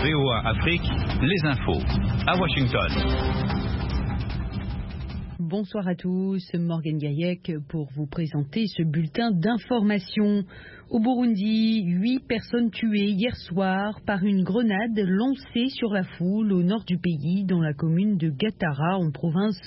VOA Afrique, les infos. À Washington. Bonsoir à tous, Morgane Gaillec pour vous présenter ce bulletin d'information. Au Burundi, 8 personnes tuées hier soir par une grenade lancée sur la foule au nord du pays, dans la commune de Gatara, en province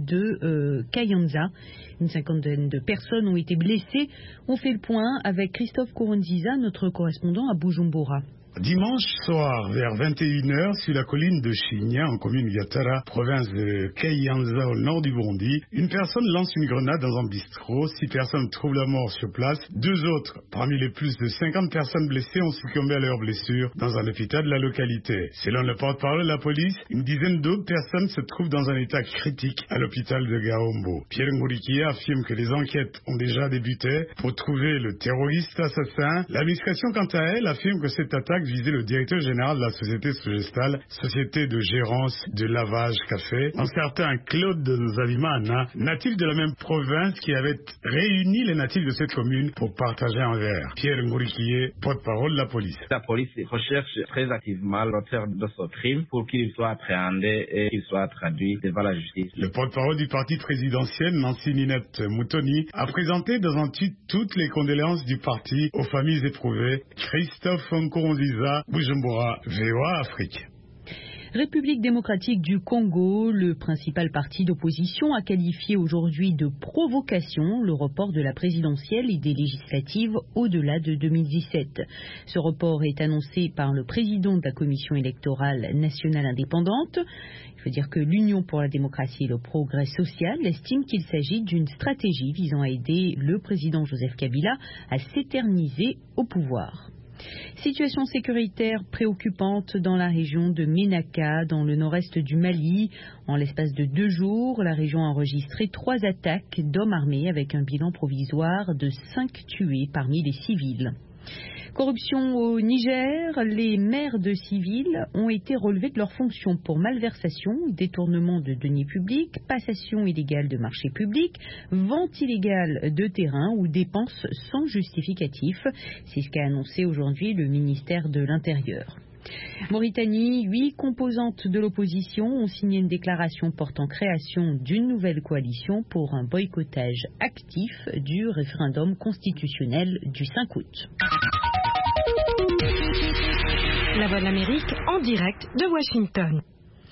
de Kayanza. Une cinquantaine de personnes ont été blessées. On fait le point avec Christophe Koronziza, notre correspondant à Bujumbura. Dimanche soir, vers 21h, sur la colline de Chinya, en commune Gatara, province de Kayanza, au nord du Burundi, une personne lance une grenade dans un bistrot. 6 personnes trouvent la mort sur place. 2 autres, parmi les plus de 50 personnes blessées, ont succombé à leurs blessures dans un hôpital de la localité. Selon le porte-parole de la police, une dizaine d'autres personnes se trouvent dans un état critique à l'hôpital de Gaombo. Pierre Ngurikia affirme que les enquêtes ont déjà débuté pour trouver le terroriste assassin. L'administration, quant à elle, affirme que cette attaque visait le directeur général de la société Sogestal, société de gérance de lavage café, un certain Claude Nzalimana, natif de la même province, qui avait réuni les natifs de cette commune pour partager un verre. Pierre Ngurikié, porte-parole de la police. La police recherche très activement l'auteur de ce crime pour qu'il soit appréhendé et qu'il soit traduit devant la justice. Le porte-parole du parti présidentiel, Nancy Ninette Moutoni, a présenté dans un tweet toutes les condoléances du parti aux familles éprouvées. Christophe Nkoronziza, Bujumbura, VOA Afrique. République démocratique du Congo, le principal parti d'opposition a qualifié aujourd'hui de provocation le report de la présidentielle et des législatives au-delà de 2017. Ce report est annoncé par le président de la Commission électorale nationale indépendante. Il faut dire que l'Union pour la démocratie et le progrès social estime qu'il s'agit d'une stratégie visant à aider le président Joseph Kabila à s'éterniser au pouvoir. Situation sécuritaire préoccupante dans la région de Ménaka, dans le nord-est du Mali. En l'espace de 2 jours, la région a enregistré 3 attaques d'hommes armés avec un bilan provisoire de 5 tués parmi les civils. Corruption au Niger, les maires de civils ont été relevés de leurs fonctions pour malversation, détournement de deniers publics, passation illégale de marchés publics, vente illégale de terrains ou dépenses sans justificatif. C'est ce qu'a annoncé aujourd'hui le ministère de l'Intérieur. Mauritanie, 8 composantes de l'opposition ont signé une déclaration portant création d'une nouvelle coalition pour un boycottage actif du référendum constitutionnel du 5 août. La Voix de l'Amérique en direct de Washington.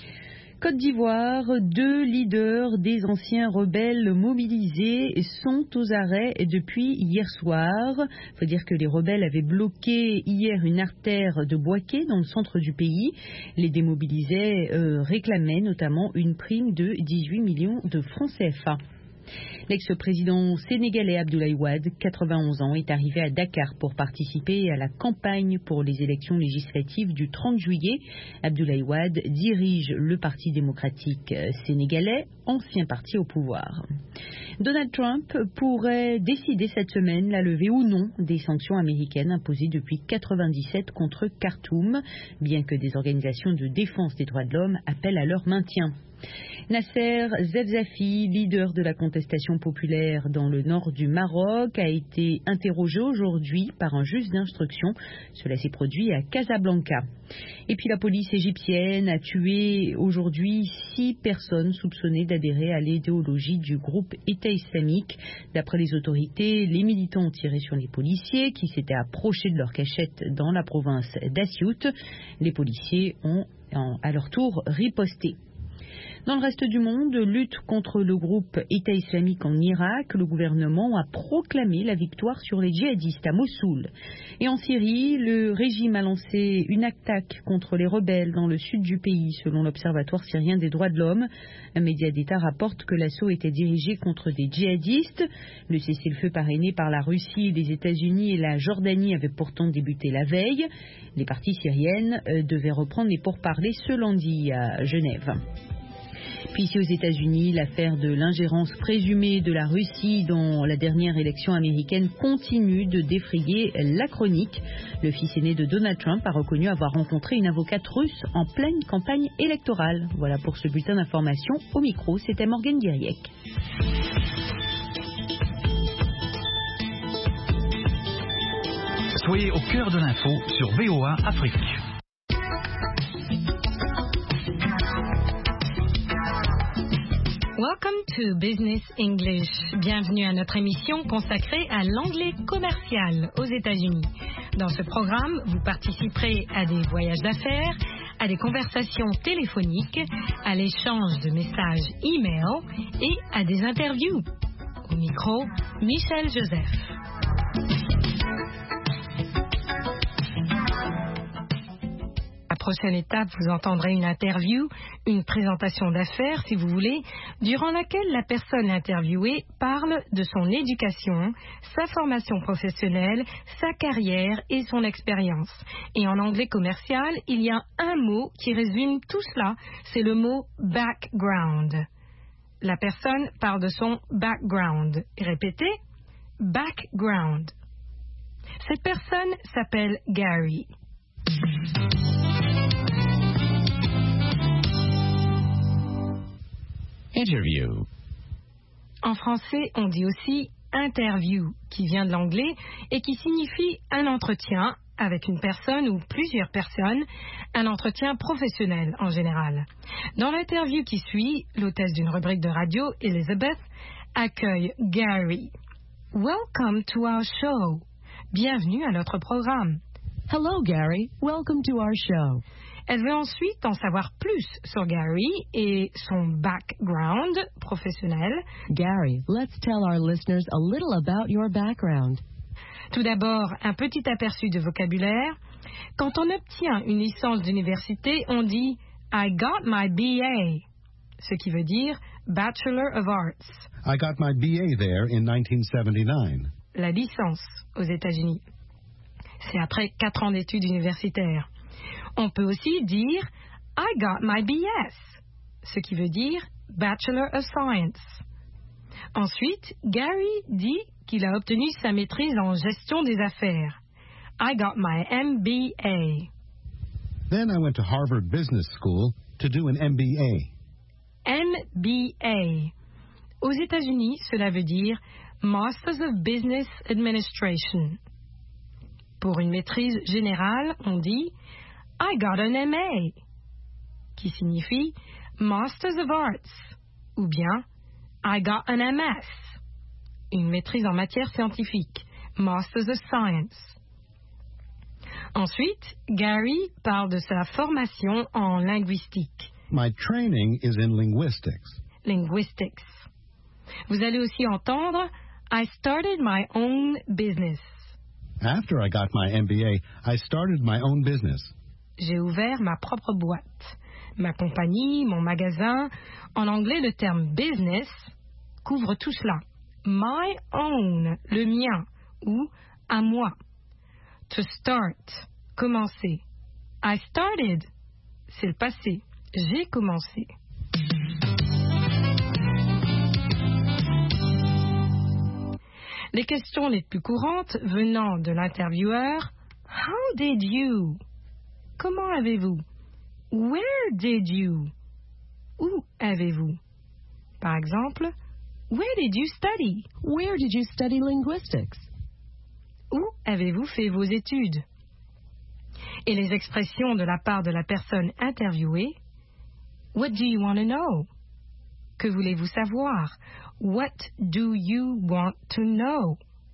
Côte d'Ivoire, 2 leaders des anciens rebelles mobilisés sont aux arrêts depuis hier soir. Il faut dire que les rebelles avaient bloqué hier une artère de Bouaké dans le centre du pays. Les démobilisés réclamaient notamment une prime de 18 millions de francs CFA. L'ex-président sénégalais Abdoulaye Wade, 91 ans, est arrivé à Dakar pour participer à la campagne pour les élections législatives du 30 juillet. Abdoulaye Wade dirige le Parti démocratique sénégalais, ancien parti au pouvoir. Donald Trump pourrait décider cette semaine la levée ou non des sanctions américaines imposées depuis 1997 contre Khartoum, bien que des organisations de défense des droits de l'homme appellent à leur maintien. Nasser Zefzafi, leader de la contestation populaire dans le nord du Maroc, a été interrogé aujourd'hui par un juge d'instruction. Cela s'est produit à Casablanca. Et puis la police égyptienne a tué aujourd'hui 6 personnes soupçonnées d'adhérer à l'idéologie du groupe État islamique. D'après les autorités, les militants ont tiré sur les policiers qui s'étaient approchés de leur cachette dans la province d'Assiout. Les policiers ont à leur tour riposté. Dans le reste du monde, lutte contre le groupe État islamique en Irak, le gouvernement a proclamé la victoire sur les djihadistes à Mossoul. Et en Syrie, le régime a lancé une attaque contre les rebelles dans le sud du pays, selon l'Observatoire syrien des droits de l'homme. Un média d'État rapporte que l'assaut était dirigé contre des djihadistes. Le cessez-le-feu parrainé par la Russie, les États-Unis et la Jordanie avait pourtant débuté la veille. Les parties syriennes devaient reprendre les pourparlers ce lundi à Genève. Puis ici aux États-Unis, l'affaire de l'ingérence présumée de la Russie dans la dernière élection américaine continue de défrayer la chronique. Le fils aîné de Donald Trump a reconnu avoir rencontré une avocate russe en pleine campagne électorale. Voilà pour ce bulletin d'information. Au micro, c'était Morgane Gaillec. Soyez au cœur de l'info sur VOA Afrique. Welcome to Business English. Bienvenue à notre émission consacrée à l'anglais commercial aux États-Unis. Dans ce programme, vous participerez à des voyages d'affaires, à des conversations téléphoniques, à l'échange de messages e-mail et à des interviews. Au micro, Michel Joseph. La prochaine étape, vous entendrez une interview, une présentation d'affaires, si vous voulez, durant laquelle la personne interviewée parle de son éducation, sa formation professionnelle, sa carrière et son expérience. Et en anglais commercial, il y a un mot qui résume tout cela, c'est le mot background. La personne parle de son background. Répétez, background. Cette personne s'appelle Gary. Interview. En français, on dit aussi interview, qui vient de l'anglais et qui signifie un entretien avec une personne ou plusieurs personnes, un entretien professionnel en général. Dans l'interview qui suit, l'hôtesse d'une rubrique de radio, Elizabeth, accueille Gary. Welcome to our show. Bienvenue à notre programme. Hello, Gary. Welcome to our show. Elle veut ensuite en savoir plus sur Gary et son background professionnel. Gary, let's tell our listeners a little about your background. Tout d'abord, un petit aperçu de vocabulaire. Quand on obtient une licence d'université, on dit « I got my BA », ce qui veut dire « Bachelor of Arts ». I got my BA there in 1979. La licence aux États-Unis. C'est après 4 ans d'études universitaires. On peut aussi dire « I got my BS », ce qui veut dire « Bachelor of Science ». Ensuite, Gary dit qu'il a obtenu sa maîtrise en gestion des affaires. « I got my MBA ». Then I went to Harvard Business School to do an MBA. MBA. Aux États-Unis, cela veut dire « Masters of Business Administration ». Pour une maîtrise générale, on dit « I got an MA », qui signifie Masters of Arts, ou bien I got an MS, une maîtrise en matière scientifique, Masters of Science. Ensuite, Gary parle de sa formation en linguistique. My training is in linguistics. Linguistics. Vous allez aussi entendre I started my own business. After I got my MBA, I started my own business. J'ai ouvert ma propre boîte, ma compagnie, mon magasin. En anglais, le terme business couvre tout cela. My own, le mien, ou à moi. To start, commencer. I started, c'est le passé. J'ai commencé. Les questions les plus courantes venant de l'intervieweur, How did you? Comment avez-vous? Where did you? Où avez-vous? Par exemple, Where did you study? Where did you study linguistics? Où avez-vous fait vos études? Et les expressions de la part de la personne interviewée, What do you want to know? Que voulez-vous savoir? What do you want to know?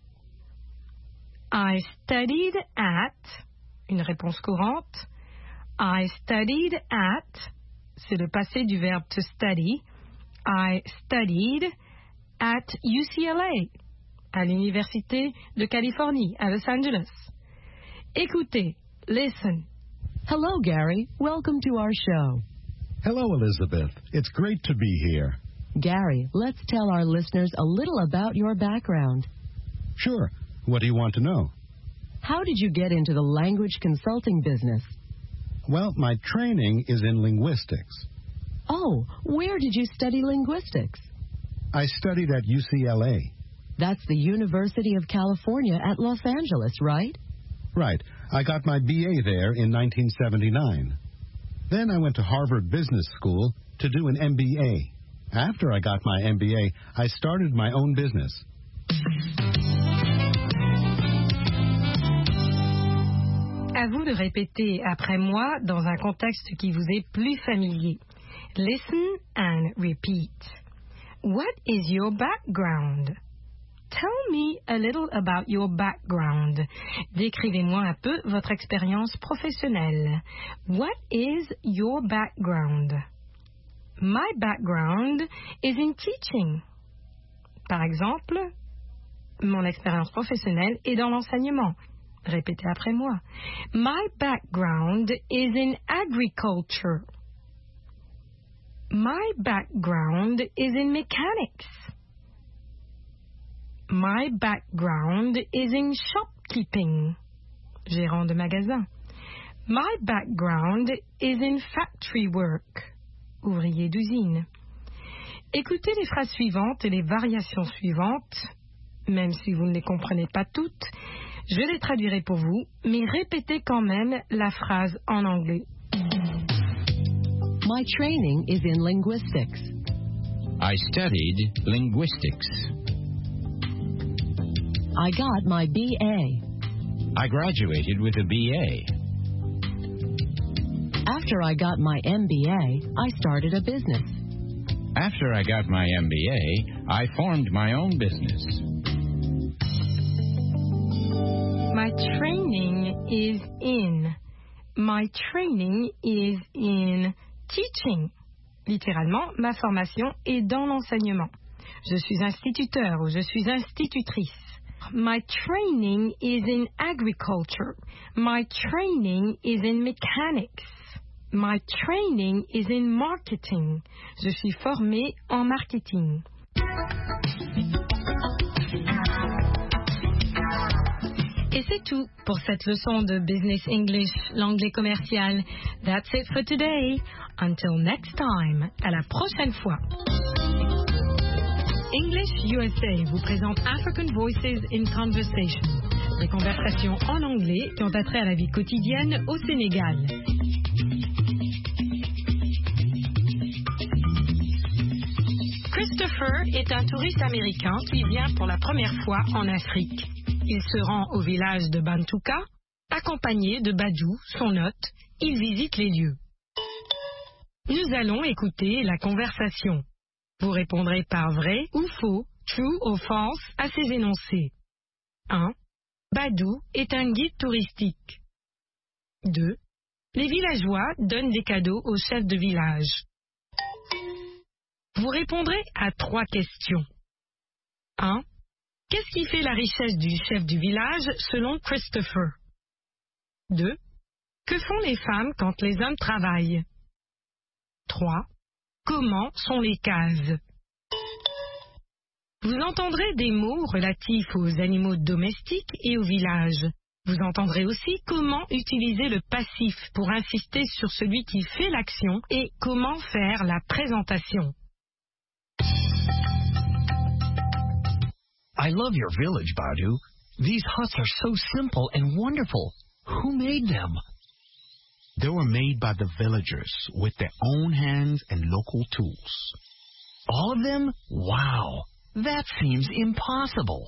I studied at, une réponse courante. I studied at, c'est le passé du verbe to study. I studied at UCLA, à l'Université de Californie, à Los Angeles. Écoutez, listen. Hello, Gary. Welcome to our show. Hello, Elizabeth. It's great to be here. Gary, let's tell our listeners a little about your background. Sure. What do you want to know? How did you get into the language consulting business? Well, my training is in linguistics. Oh, where did you study linguistics? I studied at UCLA. That's the University of California at Los Angeles, right? Right. I got my BA there in 1979. Then I went to Harvard Business School to do an MBA. After I got my MBA, I started my own business. À vous de répéter après moi dans un contexte qui vous est plus familier. Listen and repeat. What is your background? Tell me a little about your background. Décrivez-moi un peu votre expérience professionnelle. What is your background? My background is in teaching. Par exemple, mon expérience professionnelle est dans l'enseignement. Répétez après moi. My background is in agriculture. My background is in mechanics. My background is in shopkeeping. Gérant de magasin. My background is in factory work. Ouvrier d'usine. Écoutez les phrases suivantes et les variations suivantes, même si vous ne les comprenez pas toutes. Je les traduirai pour vous, mais répétez quand même la phrase en anglais. My training is in linguistics. I studied linguistics. I got my BA. I graduated with a BA. After I got my MBA, I started a business. After I got my MBA, I formed my own business. My training is in. My training is in teaching. Littéralement, ma formation est dans l'enseignement. Je suis instituteur ou je suis institutrice. My training is in agriculture. My training is in mechanics. My training is in marketing. Je suis formée en marketing. Et c'est tout pour cette leçon de Business English, l'anglais commercial. That's it for today. Until next time. À la prochaine fois. English USA vous présente African Voices in Conversation. Des conversations en anglais qui ont attrait à la vie quotidienne au Sénégal. Christopher est un touriste américain qui vient pour la première fois en Afrique. Il se rend au village de Bantuka, accompagné de Badou, son hôte. Il visite les lieux. Nous allons écouter la conversation. Vous répondrez par vrai ou faux, true ou false, à ces énoncés. 1. Badou est un guide touristique. 2. Les villageois donnent des cadeaux au chef de village. Vous répondrez à 3 questions. 1. Qu'est-ce qui fait la richesse du chef du village selon Christopher? 2. Que font les femmes quand les hommes travaillent? 3. Comment sont les cases? Vous entendrez des mots relatifs aux animaux domestiques et au village. Vous entendrez aussi comment utiliser le passif pour insister sur celui qui fait l'action et comment faire la présentation. I love your village, Badou. These huts are so simple and wonderful. Who made them? They were made by the villagers with their own hands and local tools. All of them? Wow. That seems impossible.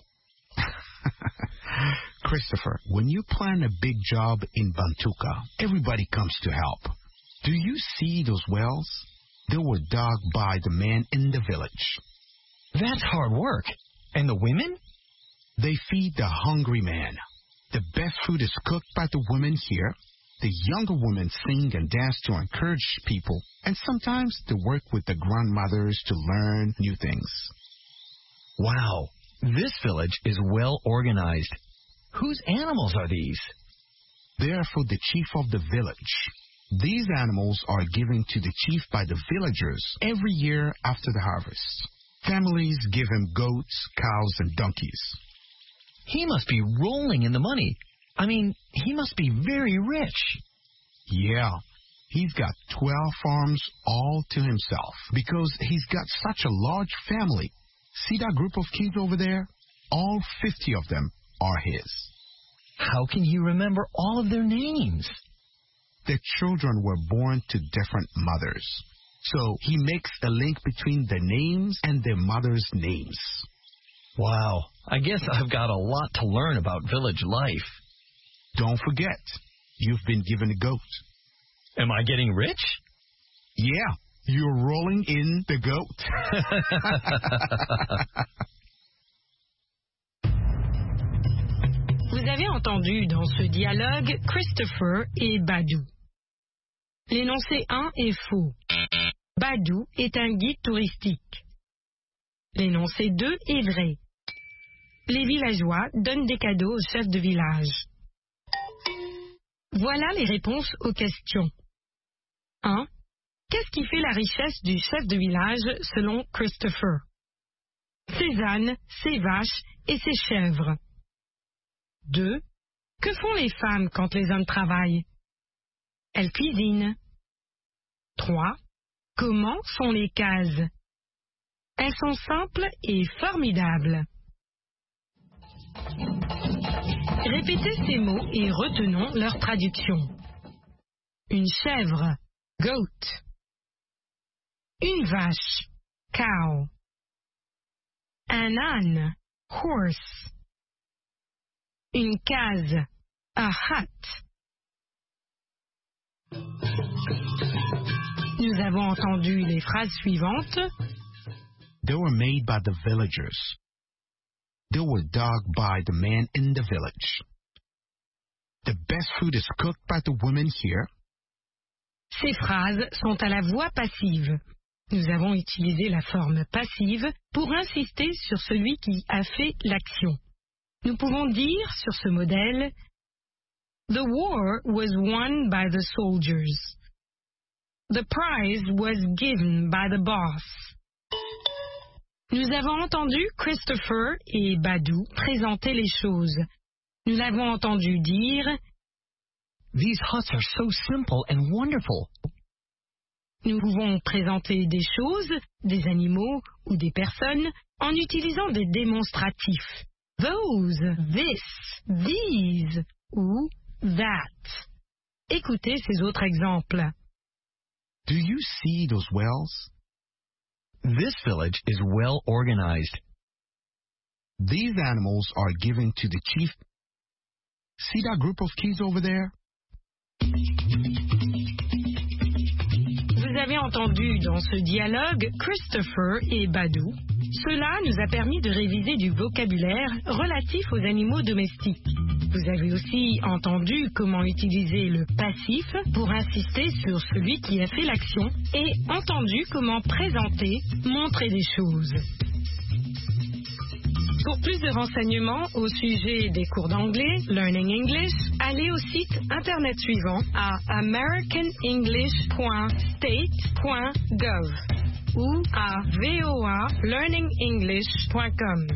Christopher, when you plan a big job in Bantuka, everybody comes to help. Do you see those wells? They were dug by the men in the village. That's hard work. And the women? They feed the hungry man. The best food is cooked by the women here. The younger women sing and dance to encourage people, and sometimes they work with the grandmothers to learn new things. Wow, this village is well organized. Whose animals are these? They are for the chief of the village. These animals are given to the chief by the villagers every year after the harvest. Families give him goats, cows, and donkeys. He must be rolling in the money. I mean, he must be very rich. Yeah, he's got 12 farms all to himself because he's got such a large family. See that group of kids over there? All 50 of them are his. How can he remember all of their names? The children were born to different mothers. So he makes a link between the names and their mothers' names. Wow, I guess I've got a lot to learn about village life. Don't forget, you've been given a goat. Am I getting rich? Yeah, You're rolling in the goat. Vous avez entendu dans ce dialogue Christopher et Badou. L'énoncé 1 est faux. Badou est un guide touristique. L'énoncé 2 est vrai. Les villageois donnent des cadeaux au chef de village. Voilà les réponses aux questions. 1. Qu'est-ce qui fait la richesse du chef de village selon Christopher? Ses ânes, ses vaches et ses chèvres. 2. Que font les femmes quand les hommes travaillent? Elles cuisinent. 3. Comment sont les cases? Elles sont simples et formidables. Répétez ces mots et retenons leur traduction. Une chèvre, goat. Une vache, cow. Un âne, horse. Une case, a hut. Nous avons entendu les phrases suivantes. They were made by the villagers. They were dug by the men in the village. The best food is cooked by the women here. Ces phrases sont à la voix passive. Nous avons utilisé la forme passive pour insister sur celui qui a fait l'action. Nous pouvons dire sur ce modèle The war was won by the soldiers. The prize was given by the boss. Nous avons entendu Christopher et Badou présenter les choses. Nous l'avons entendu dire These huts are so simple and wonderful. Nous pouvons présenter des choses, des animaux ou des personnes en utilisant des démonstratifs. Those, this, these ou that. Écoutez ces autres exemples. Do you see those wells? This village is well organized. These animals are given to the chief. See that group of kids over there? Vous avez entendu dans ce dialogue Christopher et Badou. Cela nous a permis de réviser du vocabulaire relatif aux animaux domestiques. Vous avez aussi entendu comment utiliser le passif pour insister sur celui qui a fait l'action et entendu comment présenter, montrer des choses. Pour plus de renseignements au sujet des cours d'anglais, Learning English, allez au site internet suivant à americanenglish.state.gov ou à voalearningenglish.com.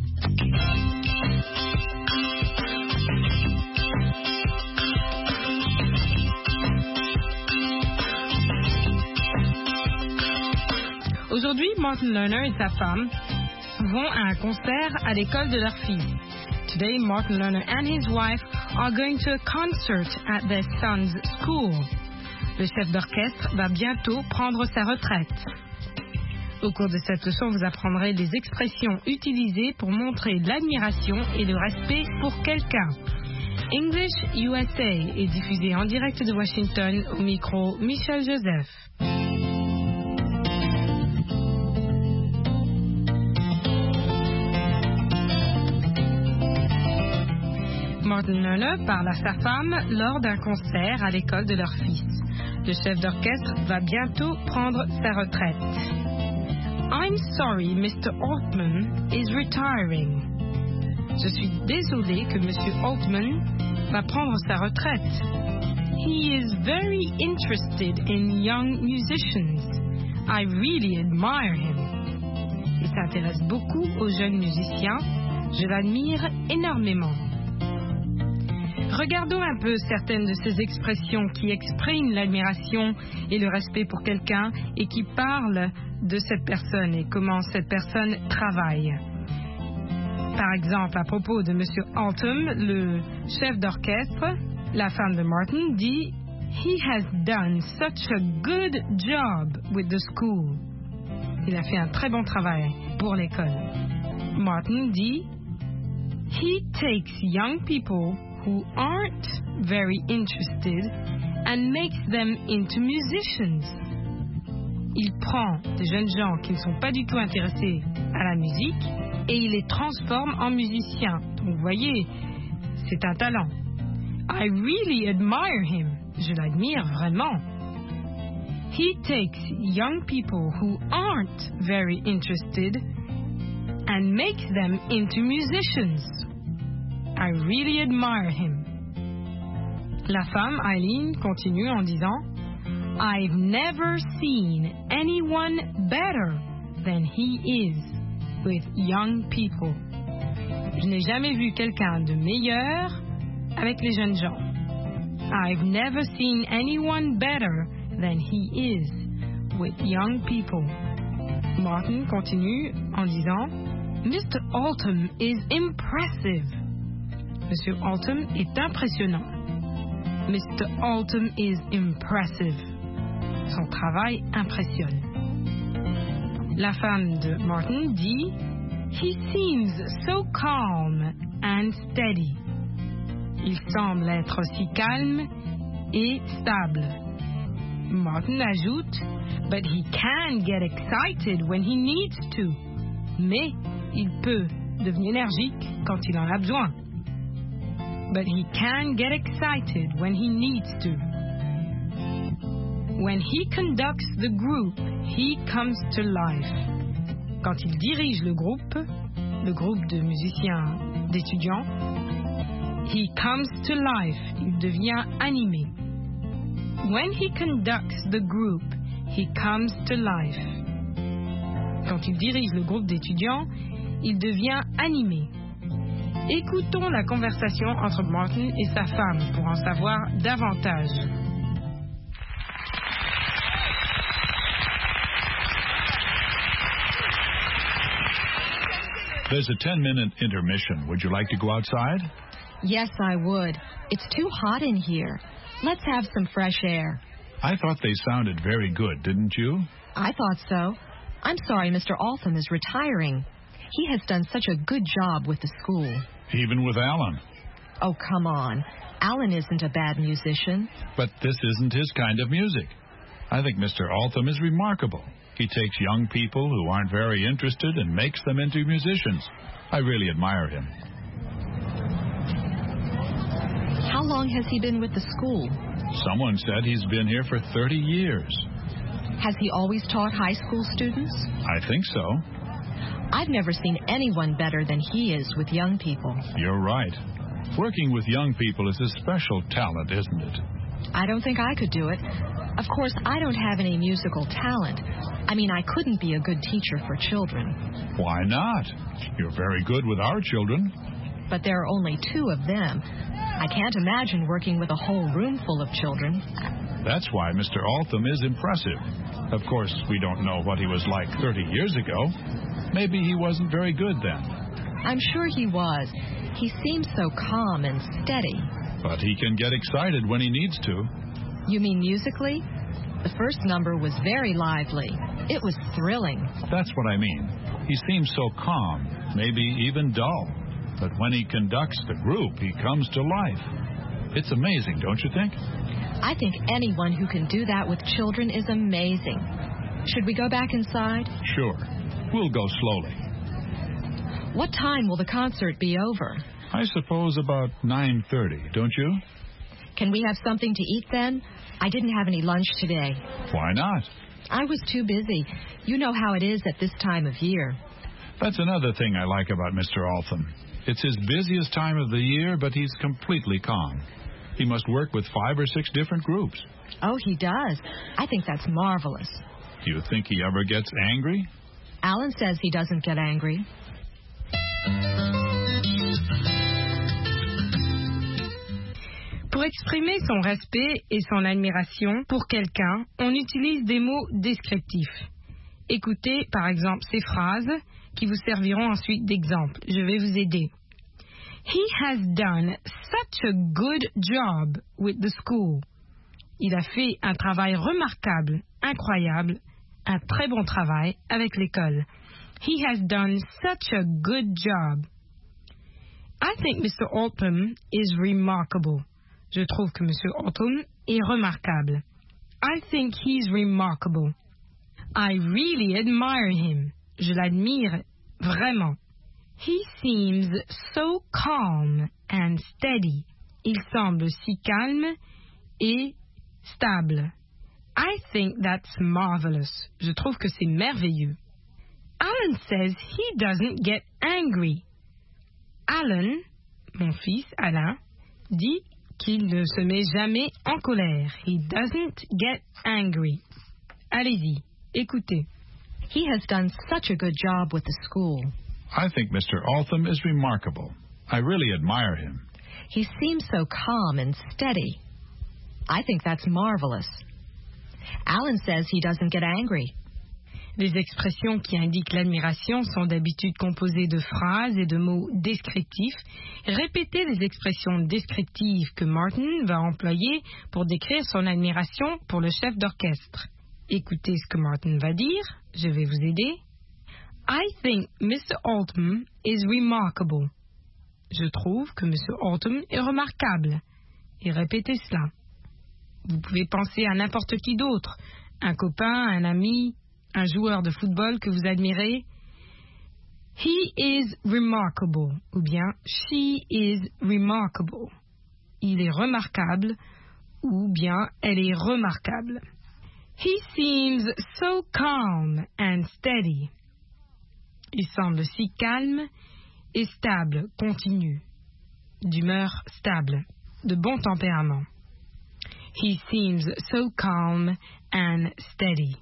Aujourd'hui, Martin Lerner et sa femme vont à un concert à l'école de leur fille. Today, Martin Lerner and his wife are going to a concert at their son's school. Le chef d'orchestre va bientôt prendre sa retraite. Au cours de cette leçon, vous apprendrez des expressions utilisées pour montrer l'admiration et le respect pour quelqu'un. English USA est diffusé en direct de Washington au micro Michel Joseph. Martin Lerner parle à sa femme lors d'un concert à l'école de leur fils. Le chef d'orchestre va bientôt prendre sa retraite. I'm sorry, Mr. Altman is retiring. Je suis désolé que Monsieur Altman va prendre sa retraite. He is very interested in young musicians. I really admire him. Il s'intéresse beaucoup aux jeunes musiciens. Je l'admire énormément. Regardons un peu certaines de ces expressions qui expriment l'admiration et le respect pour quelqu'un et qui parlent de cette personne et comment cette personne travaille. Par exemple, à propos de M. Altham, le chef d'orchestre, la femme de Martin dit « He has done such a good job with the school ». Il a fait un très bon travail pour l'école. Martin dit « He takes young people who aren't very interested and makes them into musicians. Il prend des jeunes gens qui ne sont pas du tout intéressés à la musique et il les transforme en musiciens. Donc vous voyez, c'est un talent. I really admire him. Je l'admire vraiment. He takes young people who aren't very interested and makes them into musicians. I really admire him. La femme, Eileen, continue en disant I've never seen anyone better than he is with young people. Je n'ai jamais vu quelqu'un de meilleur avec les jeunes gens. I've never seen anyone better than he is with young people. Martin continue en disant Mr. Altham is impressive. Monsieur Altham est impressionnant. Mr. Altham is impressive. Son travail impressionne. La femme de Martin dit He seems so calm and steady. Il semble être aussi calme et stable. Martin ajoute But he can get excited when he needs to. Mais il peut devenir énergique quand il en a besoin. But he can get excited when he needs to. When he conducts the group, he comes to life. Quand il dirige le groupe de musiciens, d'étudiants, he comes to life. Il devient animé. When he conducts the group, he comes to life. Quand il dirige le groupe d'étudiants, il devient animé. Écoutons la conversation entre Martin et sa femme pour en savoir davantage. There's a 10-minute intermission. Would you like to go outside? Yes, I would. It's too hot in here. Let's have some fresh air. I thought they sounded very good, didn't you? I thought so. I'm sorry Mr. Altham is retiring. He has done such a good job with the school. Even with Alan. Oh, come on. Alan isn't a bad musician. But this isn't his kind of music. I think Mr. Altham is remarkable. He takes young people who aren't very interested and makes them into musicians. I really admire him. How long has he been with the school? Someone said he's been here for 30 years. Has he always taught high school students? I think so. I've never seen anyone better than he is with young people. You're right. Working with young people is a special talent, isn't it? I don't think I could do it. Of course, I don't have any musical talent. I mean, I couldn't be a good teacher for children. Why not? You're very good with our children. But there are only 2 of them. I can't imagine working with a whole room full of children. That's why Mr. Altham is impressive. Of course, we don't know what he was like 30 years ago. Maybe he wasn't very good then. I'm sure he was. He seems so calm and steady. But he can get excited when he needs to. You mean musically? The first number was very lively. It was thrilling. That's what I mean. He seems so calm, maybe even dull. But when he conducts the group, he comes to life. It's amazing, don't you think? I think anyone who can do that with children is amazing. Should we go back inside? Sure. We'll go slowly. What time will the concert be over? I suppose about 9:30, don't you? Can we have something to eat then? I didn't have any lunch today. Why not? I was too busy. You know how it is at this time of year. That's another thing I like about Mr. Altham. It's his busiest time of the year, but he's completely calm. He must work with 5 or 6 different groups. Oh, he does. I think that's marvelous. Do you think he ever gets angry? Alan says he doesn't get angry. Pour exprimer son respect et son admiration pour quelqu'un, on utilise des mots descriptifs. Écoutez, par exemple, ces phrases qui vous serviront ensuite d'exemple. Je vais vous aider. He has done such a good job with the school. Il a fait un travail remarquable, incroyable, un très bon travail avec l'école. He has done such a good job. I think Mr. Altham is remarkable. Je trouve que M. Altham est remarquable. I think he's remarkable. I really admire him. Je l'admire vraiment. He seems so calm and steady. Il semble si calme et stable. I think that's marvelous. Je trouve que c'est merveilleux. Alan says he doesn't get angry. Alan, mon fils Alain, dit qu'il ne se met jamais en colère. He doesn't get angry. Allez-y, écoutez. He has done such a good job with the school. I think Mr. Altham is remarkable. I really admire him. He seems so calm and steady. I think that's marvelous. Alan says he doesn't get angry. Les expressions qui indiquent l'admiration sont d'habitude composées de phrases et de mots descriptifs. Répétez les expressions descriptives que Martin va employer pour décrire son admiration pour le chef d'orchestre. Écoutez ce que Martin va dire. Je vais vous aider. I think Mr. Altham is remarkable. Je trouve que M. Altham est remarquable. Et répétez cela. Vous pouvez penser à n'importe qui d'autre. Un copain, un ami, un joueur de football que vous admirez. He is remarkable. Ou bien she is remarkable. Il est remarquable. Ou bien elle est remarquable. He seems so calm and steady. Il semble si calme et stable, continu, d'humeur stable, de bon tempérament. He seems so calm and steady.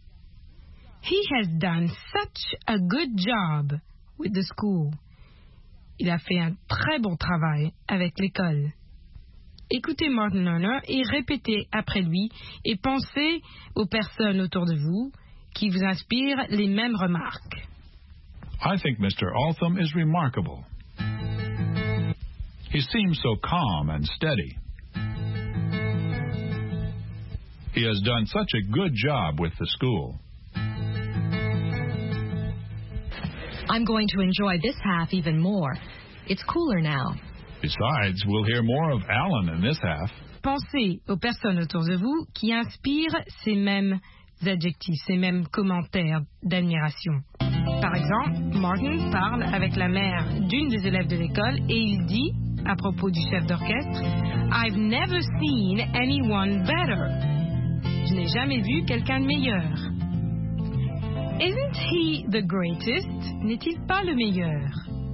He has done such a good job with the school. Il a fait un très bon travail avec l'école. Écoutez Martin Lerner et répétez après lui et pensez aux personnes autour de vous qui vous inspirent les mêmes remarques. I think Mr. Altham is remarkable. He seems so calm and steady. He has done such a good job with the school. I'm going to enjoy this half even more. It's cooler now. Besides, we'll hear more of Alan in this half. Pensez aux personnes autour de vous qui inspirent ces mêmes adjectifs, ces mêmes commentaires d'admiration. Par exemple, Martin parle avec la mère d'une des élèves de l'école et il dit, à propos du chef d'orchestre, I've never seen anyone better. Je n'ai jamais vu quelqu'un de meilleur. Isn't he the greatest? N'est-il pas le meilleur?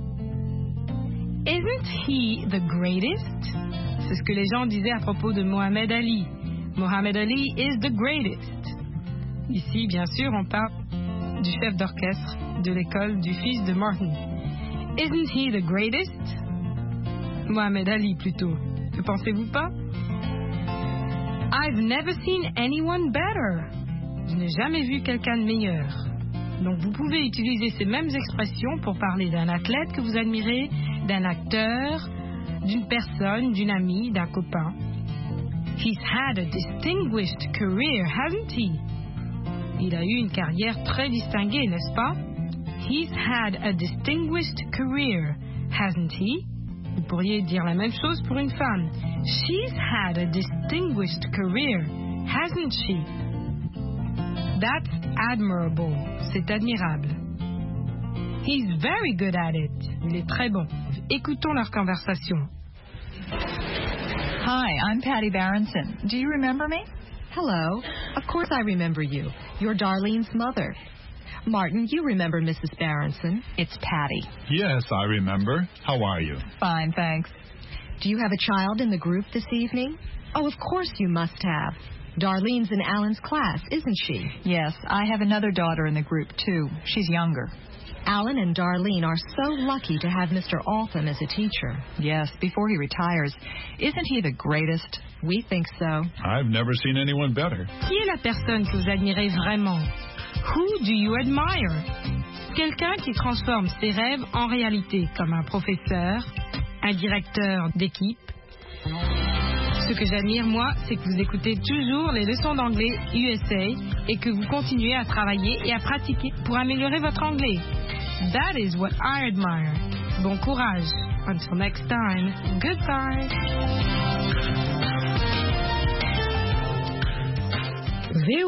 Isn't he the greatest? C'est ce que les gens disaient à propos de Mohamed Ali. Mohamed Ali is the greatest. Ici, bien sûr, on parle du chef d'orchestre de l'école du fils de Martin. Isn't he the greatest? Mohamed Ali, plutôt. Ne pensez-vous pas? I've never seen anyone better. Je n'ai jamais vu quelqu'un de meilleur. Donc, vous pouvez utiliser ces mêmes expressions pour parler d'un athlète que vous admirez, d'un acteur, d'une personne, d'une amie, d'un copain. He's had a distinguished career, hasn't he? Il a eu une carrière très distinguée, n'est-ce pas? He's had a distinguished career, hasn't he? Vous pourriez dire la même chose pour une femme. She's had a distinguished career, hasn't she? That's admirable. C'est admirable. He's very good at it. Il est très bon. Écoutons leur conversation. Hi, I'm Patty Berenson. Do you remember me? Hello. Of course I remember you. You're Darlene's mother. Martin, you remember Mrs. Berenson. It's Patty. Yes, I remember. How are you? Fine, thanks. Do you have a child in the group this evening? Oh, of course you must have. Darlene's in Alan's class, isn't she? Yes, I have another daughter in the group, too. She's younger. Alan and Darlene are so lucky to have Mr. Altham as a teacher. Yes, before he retires. Isn't he the greatest? We think so. I've never seen anyone better. Qui est la personne que vous admirez vraiment? Who do you admire? Quelqu'un qui transforme ses rêves en réalité, comme un professeur, un directeur d'équipe. Ce que j'admire, moi, c'est que vous écoutez toujours les leçons d'anglais USA et que vous continuez à travailler et à pratiquer pour améliorer votre anglais. That is what I admire. Bon courage. Until next time, goodbye.